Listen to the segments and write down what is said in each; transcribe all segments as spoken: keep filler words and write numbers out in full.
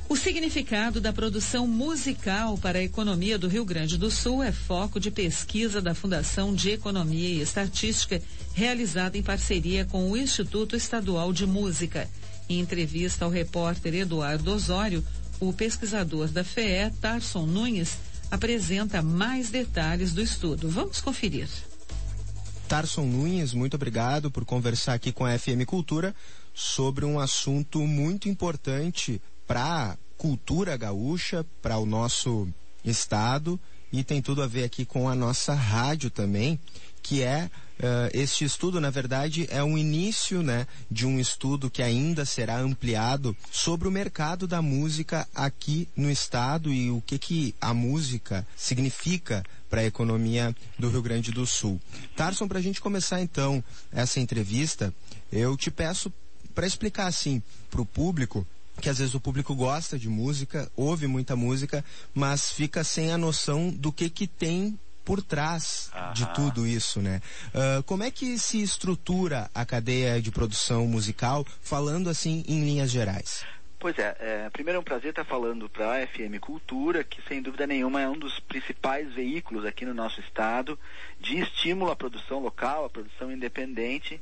O significado da produção musical para a economia do Rio Grande do Sul é foco de pesquisa da Fundação de Economia e Estatística, realizada em parceria com o Instituto Estadual de Música. Em entrevista ao repórter Eduardo Osório, o pesquisador da F E E, Tarson Nunes, apresenta mais detalhes do estudo. Vamos conferir. Tarson Nunes, muito obrigado por conversar aqui com a F M Cultura sobre um assunto muito importante para a cultura gaúcha, para o nosso estado, e tem tudo a ver aqui com a nossa rádio também, que é uh, este estudo, na verdade, é um início, né, de um estudo que ainda será ampliado sobre o mercado da música aqui no estado e o que que a música significa para a economia do Rio Grande do Sul. Tarson, para a gente começar então essa entrevista, eu te peço para explicar assim para o público, que às vezes o público gosta de música, ouve muita música, mas fica sem a noção do que que tem por trás Aham. de tudo isso, né? Uh, como é que se estrutura a cadeia de produção musical, falando assim em linhas gerais? Pois é, é primeiro é um prazer estar falando para a F M Cultura, que sem dúvida nenhuma é um dos principais veículos aqui no nosso estado de estímulo à produção local, à produção independente.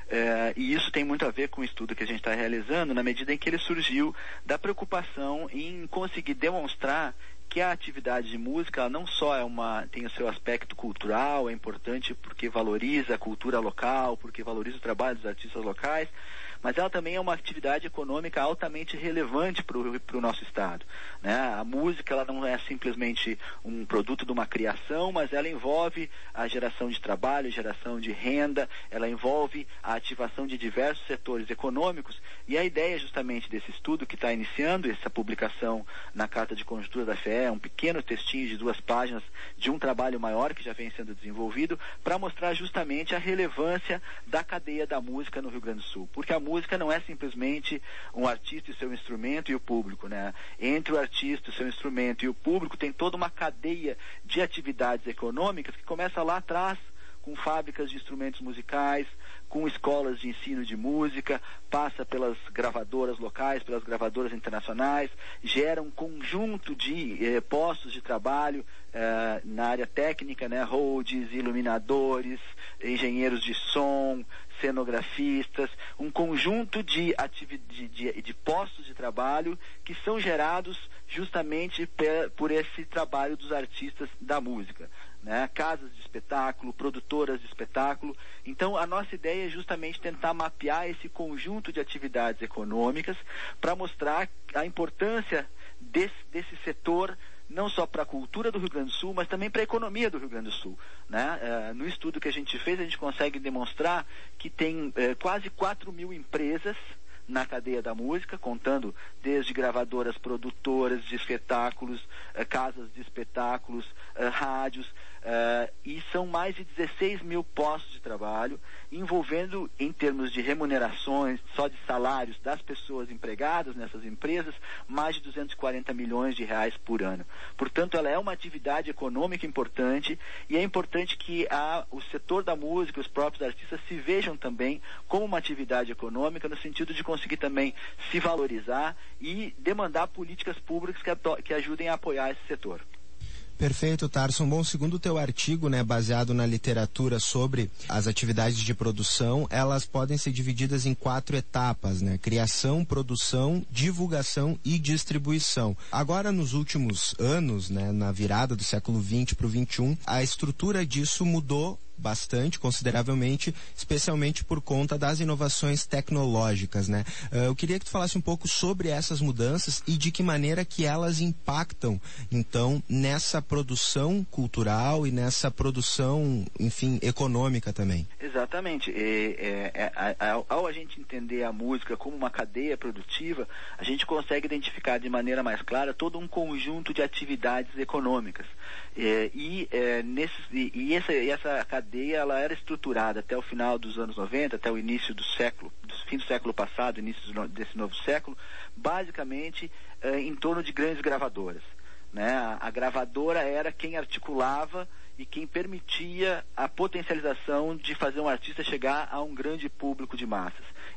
É, e isso tem muito a ver com o estudo que a gente está realizando, na medida em que ele surgiu da preocupação em conseguir demonstrar que a atividade de música ela não só é uma, tem o seu aspecto cultural, é importante porque valoriza a cultura local, porque valoriza o trabalho dos artistas locais, mas ela também é uma atividade econômica altamente relevante para o nosso estado, né? A música ela não é simplesmente um produto de uma criação, mas ela envolve a geração de trabalho, geração de renda, ela envolve a ativação de diversos setores econômicos, e a ideia justamente desse estudo que está iniciando, essa publicação na Carta de Conjuntura da F E E, é um pequeno textinho de duas páginas de um trabalho maior que já vem sendo desenvolvido, para mostrar justamente a relevância da cadeia da música no Rio Grande do Sul, porque a música não é simplesmente um artista e seu instrumento e o público, né? Entre o artista, o seu instrumento e o público tem toda uma cadeia de atividades econômicas que começa lá atrás, com fábricas de instrumentos musicais, com escolas de ensino de música, passa pelas gravadoras locais, pelas gravadoras internacionais, gera um conjunto de eh, postos de trabalho eh, na área técnica, né? Holds, iluminadores, engenheiros de som, cenografistas, um conjunto de, de, de, de postos de trabalho que são gerados justamente per, por esse trabalho dos artistas da música, né? Casas de espetáculo, produtoras de espetáculo. Então a nossa ideia é justamente tentar mapear esse conjunto de atividades econômicas para mostrar a importância desse, desse setor, não só para a cultura do Rio Grande do Sul, mas também para a economia do Rio Grande do Sul, né? Uh, no estudo que a gente fez, a gente consegue demonstrar que tem uh, quase quatro mil empresas na cadeia da música, contando desde gravadoras, produtoras de espetáculos, uh, casas de espetáculos, uh, rádios, uh, e são mais de dezesseis mil postos de trabalho, envolvendo, em termos de remunerações, só de salários das pessoas empregadas nessas empresas, mais de duzentos e quarenta milhões de reais por ano. Portanto, ela é uma atividade econômica importante, e é importante que a, o setor da música, os próprios artistas, se vejam também como uma atividade econômica, no sentido de conseguir também se valorizar e demandar políticas públicas que, ato, que ajudem a apoiar esse setor. Perfeito, Tarson. Bom, segundo o teu artigo, né, baseado na literatura sobre as atividades de produção, elas podem ser divididas em quatro etapas, né? Criação, produção, divulgação e distribuição. Agora, nos últimos anos, né, na virada do século vinte para o vinte e um, a estrutura disso mudou bastante, consideravelmente, especialmente por conta das inovações tecnológicas, né? Uh, eu queria que tu falasse um pouco sobre essas mudanças e de que maneira que elas impactam, então, nessa produção cultural e nessa produção, enfim, econômica também. Exatamente. É, é, é, ao, ao a gente entender a música como uma cadeia produtiva, a gente consegue identificar de maneira mais clara todo um conjunto de atividades econômicas. É, e, é, nesses, e, e essa, essa cadeia ela era estruturada até o final dos anos noventa, até o início do século, do fim do século passado, início do, desse novo século, basicamente é, em torno de grandes gravadoras, né? A, a gravadora era quem articulava e quem permitia a potencialização de fazer um artista chegar a um grande público de massas.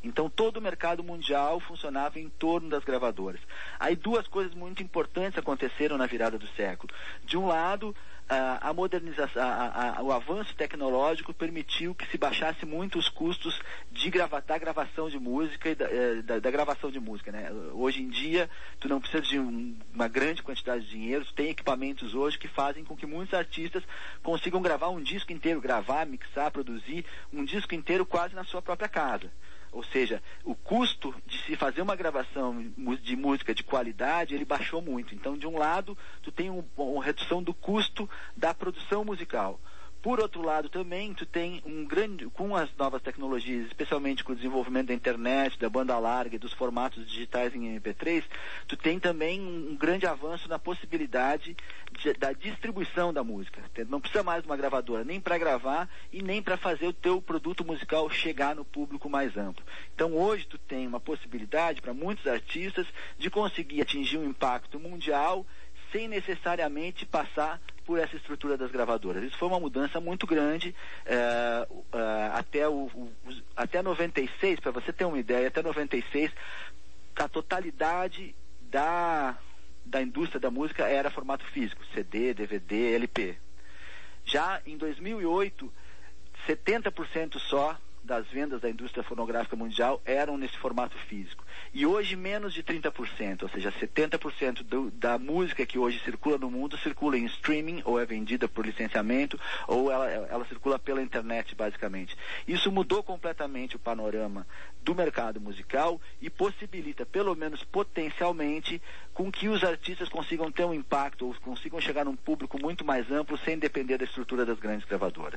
Então todo o mercado mundial funcionava em torno das gravadoras. Aí duas coisas muito importantes aconteceram na virada do século. De um lado, a, a modernização, a, a, o avanço tecnológico permitiu que se baixasse muito os custos de grava, da gravação de música e da, da, da gravação de música, né? Hoje em dia, tu não precisa de um, uma grande quantidade de dinheiro, tu tem equipamentos hoje que fazem com que muitos artistas consigam gravar um disco inteiro, gravar, mixar, produzir um disco inteiro quase na sua própria casa. Ou seja, o custo de se fazer uma gravação de música de qualidade, ele baixou muito. Então, de um lado, tu tem um, uma redução do custo da produção musical. Por outro lado, também, tu tem um grande, com as novas tecnologias, especialmente com o desenvolvimento da internet, da banda larga e dos formatos digitais em M P três, tu tem também um, um grande avanço na possibilidade de, da distribuição da música. Não precisa mais de uma gravadora, nem para gravar e nem para fazer o teu produto musical chegar no público mais amplo. Então, hoje, tu tem uma possibilidade para muitos artistas de conseguir atingir um impacto mundial sem necessariamente passar por essa estrutura das gravadoras. Isso foi uma mudança muito grande. É, é, até, o, o, até noventa e seis, para você ter uma ideia, até noventa e seis, a totalidade da, da indústria da música era formato físico, C D, D V D, L P. Já em dois mil e oito, setenta por cento só das vendas da indústria fonográfica mundial eram nesse formato físico. E hoje menos de trinta por cento, ou seja, setenta por cento do, da música que hoje circula no mundo circula em streaming, ou é vendida por licenciamento, ou ela, ela circula pela internet, basicamente. Isso mudou completamente o panorama do mercado musical e possibilita, pelo menos potencialmente, com que os artistas consigam ter um impacto, ou consigam chegar num público muito mais amplo, sem depender da estrutura das grandes gravadoras.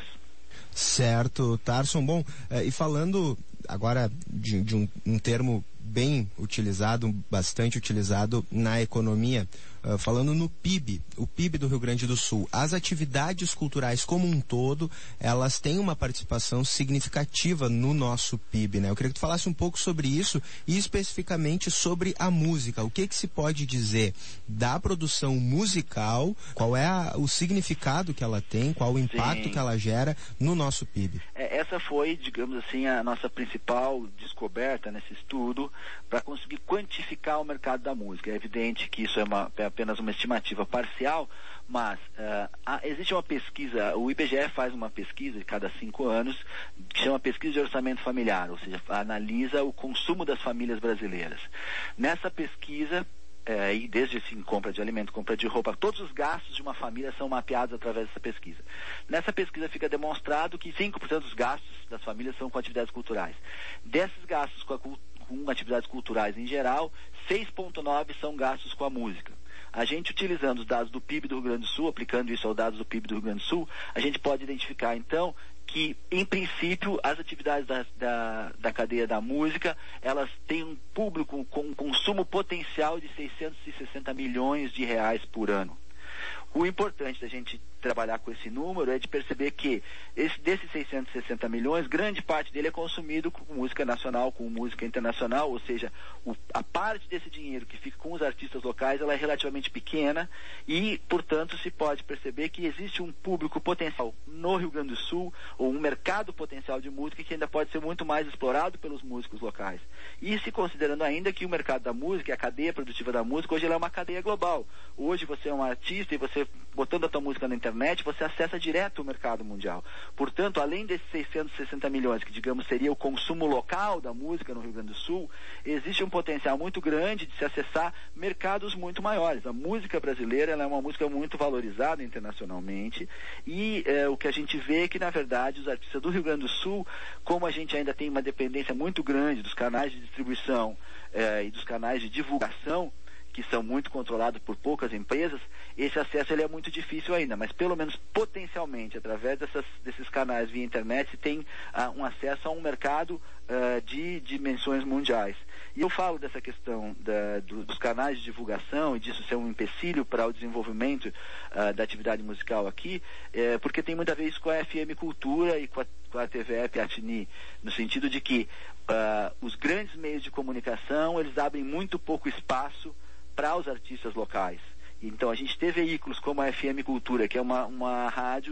Certo, Tarson. Bom, eh, e falando agora de, de um, um termo bem utilizado, bastante utilizado na economia, uh, falando no P I B, o P I B do Rio Grande do Sul, as atividades culturais como um todo, elas têm uma participação significativa no nosso P I B, né? Eu queria que tu falasse um pouco sobre isso e especificamente sobre a música. O que que se pode dizer da produção musical, qual é a, o significado que ela tem, qual o impacto Sim. que ela gera no nosso P I B? É, essa foi, digamos assim, a nossa principal descoberta nesse estudo, para conseguir quantificar o mercado da música. É evidente que isso é, uma, é apenas uma estimativa parcial, mas uh, há, existe uma pesquisa, o I B G E faz uma pesquisa de cada cinco anos, que chama Pesquisa de Orçamento Familiar, ou seja, analisa o consumo das famílias brasileiras. Nessa pesquisa, É, e desde assim, compra de alimento, compra de roupa, todos os gastos de uma família são mapeados através dessa pesquisa. Nessa pesquisa fica demonstrado que cinco por cento dos gastos das famílias são com atividades culturais. Desses gastos com, a, com atividades culturais em geral, seis vírgula nove por cento são gastos com a música. A gente, utilizando os dados do P I B do Rio Grande do Sul, aplicando isso aos dados do P I B do Rio Grande do Sul, a gente pode identificar, então, que, em princípio, as atividades da, da, da cadeia da música, elas têm um público com um consumo potencial de seiscentos e sessenta milhões de reais por ano. O importante da gente trabalhar com esse número é de perceber que esse, desses seiscentos e sessenta milhões, grande parte dele é consumido com música nacional, com música internacional, ou seja, o, a parte desse dinheiro que fica com os artistas locais, ela é relativamente pequena e, portanto, se pode perceber que existe um público potencial no Rio Grande do Sul, ou um mercado potencial de música que ainda pode ser muito mais explorado pelos músicos locais. E se considerando ainda que o mercado da música, a cadeia produtiva da música, hoje ela é uma cadeia global. Hoje você é um artista e você, botando a tua música na internet, você acessa direto o mercado mundial. Portanto, além desses seiscentos e sessenta milhões, que digamos seria o consumo local da música no Rio Grande do Sul, existe um potencial muito grande de se acessar mercados muito maiores. A música brasileira ela é uma música muito valorizada internacionalmente e é, o que a gente vê é que, na verdade, os artistas do Rio Grande do Sul, como a gente ainda tem uma dependência muito grande dos canais de distribuição é, e dos canais de divulgação, que são muito controlados por poucas empresas, esse acesso ele é muito difícil ainda, mas pelo menos potencialmente, através dessas, desses canais via internet, se tem uh, um acesso a um mercado uh, de dimensões mundiais. E eu falo dessa questão da, do, dos canais de divulgação e disso ser um empecilho para o desenvolvimento uh, da atividade musical aqui, eh, porque tem muito a ver isso com a F M Cultura e com a, com a T V E Piatini, no sentido de que uh, os grandes meios de comunicação, eles abrem muito pouco espaço para os artistas locais. Então a gente tem veículos como a F M Cultura, que é uma, uma rádio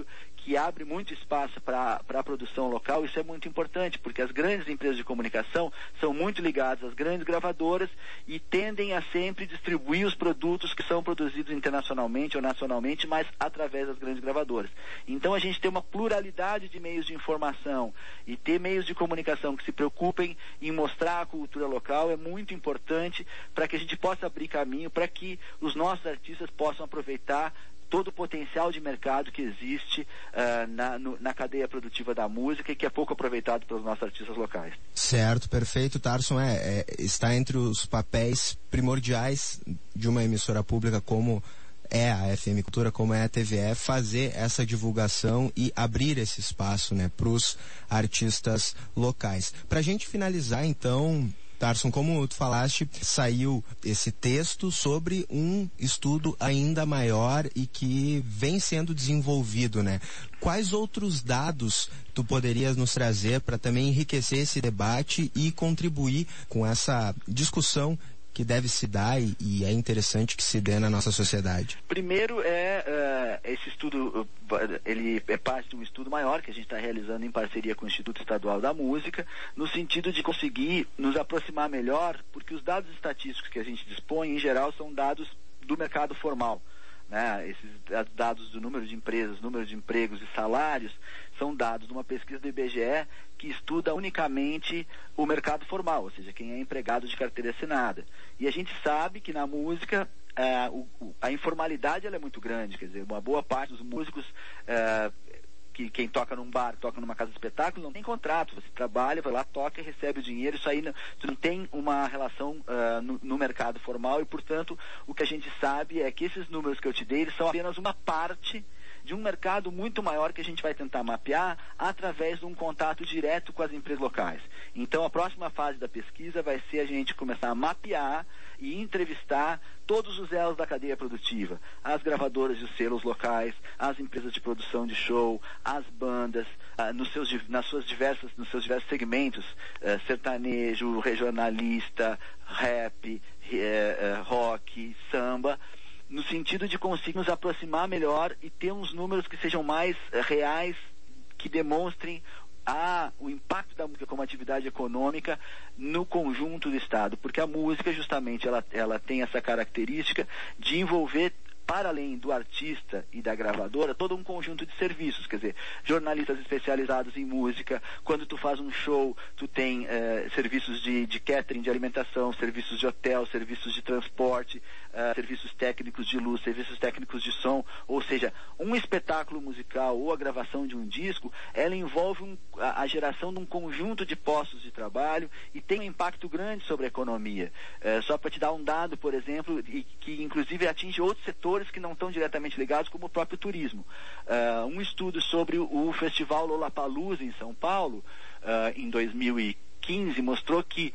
que abre muito espaço para a produção local. Isso é muito importante, porque as grandes empresas de comunicação são muito ligadas às grandes gravadoras e tendem a sempre distribuir os produtos que são produzidos internacionalmente ou nacionalmente, mas através das grandes gravadoras. Então a gente tem uma pluralidade de meios de informação e ter meios de comunicação que se preocupem em mostrar a cultura local é muito importante para que a gente possa abrir caminho para que os nossos artistas possam aproveitar todo o potencial de mercado que existe uh, na, no, na cadeia produtiva da música e que é pouco aproveitado pelos nossos artistas locais. Certo, perfeito. Tarson é, é, está entre os papéis primordiais de uma emissora pública como é a F M Cultura, como é a T V E, fazer essa divulgação e abrir esse espaço, né, para os artistas locais. Para a gente finalizar, então, Tarson, como tu falaste, saiu esse texto sobre um estudo ainda maior e que vem sendo desenvolvido, né? Quais outros dados tu poderias nos trazer para também enriquecer esse debate e contribuir com essa discussão que deve se dar e, e é interessante que se dê na nossa sociedade? Primeiro é uh, esse estudo, uh, ele é parte de um estudo maior que a gente está realizando em parceria com o Instituto Estadual da Música, no sentido de conseguir nos aproximar melhor, porque os dados estatísticos que a gente dispõe, em geral, são dados do mercado formal, né? Esses dados do número de empresas, número de empregos e salários são dados de uma pesquisa do I B G E que estuda unicamente o mercado formal, ou seja, quem é empregado de carteira assinada. E a gente sabe que na música uh, o, o, a informalidade ela é muito grande, quer dizer, uma boa parte dos músicos, uh, que quem toca num bar, toca numa casa de espetáculo, não tem contrato, você trabalha, vai lá, toca e recebe o dinheiro, isso aí não, não tem uma relação uh, no, no mercado formal e, portanto, o que a gente sabe é que esses números que eu te dei, eles são apenas uma parte de um mercado muito maior que a gente vai tentar mapear através de um contato direto com as empresas locais. Então, a próxima fase da pesquisa vai ser a gente começar a mapear e entrevistar todos os elos da cadeia produtiva, as gravadoras e os selos locais, as empresas de produção de show, as bandas, ah, nos seus, nas suas diversas, nos seus diversos segmentos, eh, sertanejo, regionalista, rap, eh, eh, rock, samba, no sentido de conseguir nos aproximar melhor e ter uns números que sejam mais uh, reais, que demonstrem a, o impacto da música como atividade econômica no conjunto do Estado, porque a música justamente ela, ela tem essa característica de envolver, para além do artista e da gravadora, todo um conjunto de serviços, quer dizer, jornalistas especializados em música, quando tu faz um show, tu tem eh, serviços de, de catering, de alimentação, serviços de hotel, serviços de transporte, eh, serviços técnicos de luz, serviços técnicos de som, ou seja, um espetáculo musical ou a gravação de um disco, ela envolve um, a, a geração de um conjunto de postos de trabalho e tem um impacto grande sobre a economia. Eh, só para te dar um dado, por exemplo, e, que inclusive atinge outros setores que não estão diretamente ligados, como o próprio turismo. Uh, um estudo sobre o, o Festival Lollapalooza em São Paulo, uh, em dois mil e quinze, mostrou que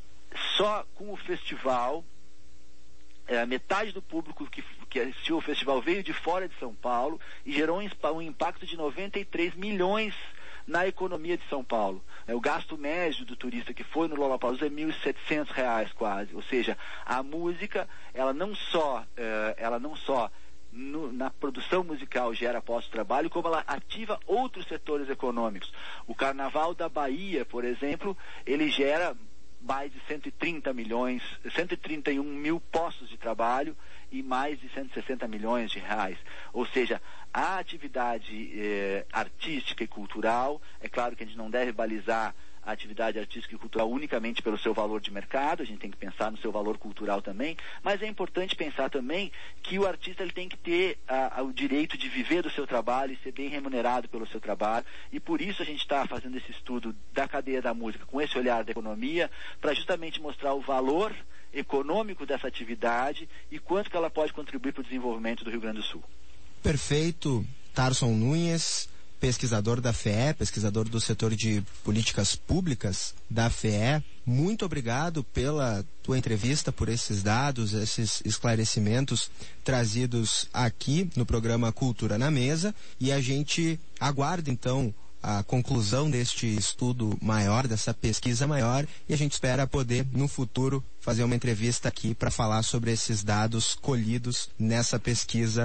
só com o festival, uh, metade do público que, que assistiu ao festival veio de fora de São Paulo e gerou um, um impacto de noventa e três milhões na economia de São Paulo. O gasto médio do turista que foi no Lollapalooza é mil e setecentos reais quase. Ou seja, a música, ela não só, uh, ela não só no, na produção musical gera postos de trabalho, como ela ativa outros setores econômicos. O Carnaval da Bahia, por exemplo, ele gera mais de cento e trinta milhões, cento e trinta e um mil postos de trabalho e mais de cento e sessenta milhões de reais. Ou seja, a atividade eh, artística e cultural, é claro que a gente não deve balizar a atividade artística e cultural unicamente pelo seu valor de mercado, a gente tem que pensar no seu valor cultural também, mas é importante pensar também que o artista ele tem que ter a, a, o direito de viver do seu trabalho e ser bem remunerado pelo seu trabalho, e por isso a gente está fazendo esse estudo da cadeia da música com esse olhar da economia, para justamente mostrar o valor econômico dessa atividade e quanto que ela pode contribuir para o desenvolvimento do Rio Grande do Sul. Perfeito. Tarson Nunes, pesquisador da F E E, pesquisador do setor de políticas públicas da F E E, muito obrigado pela tua entrevista, por esses dados, esses esclarecimentos trazidos aqui no programa Cultura na Mesa, e a gente aguarda então a conclusão deste estudo maior, dessa pesquisa maior, e a gente espera poder no futuro fazer uma entrevista aqui para falar sobre esses dados colhidos nessa pesquisa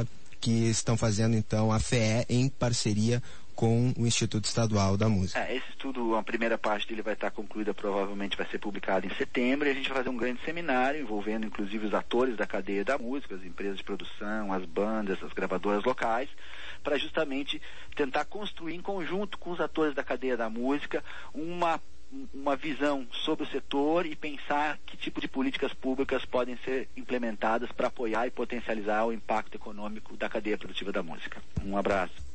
que estão fazendo então a F E E em parceria com o Instituto Estadual da Música. É, esse estudo, a primeira parte dele vai estar concluída, provavelmente vai ser publicado em setembro, e a gente vai fazer um grande seminário envolvendo inclusive os atores da cadeia da música, as empresas de produção, as bandas, as gravadoras locais, para justamente tentar construir em conjunto com os atores da cadeia da música uma uma visão sobre o setor e pensar que tipo de políticas públicas podem ser implementadas para apoiar e potencializar o impacto econômico da cadeia produtiva da música. Um abraço.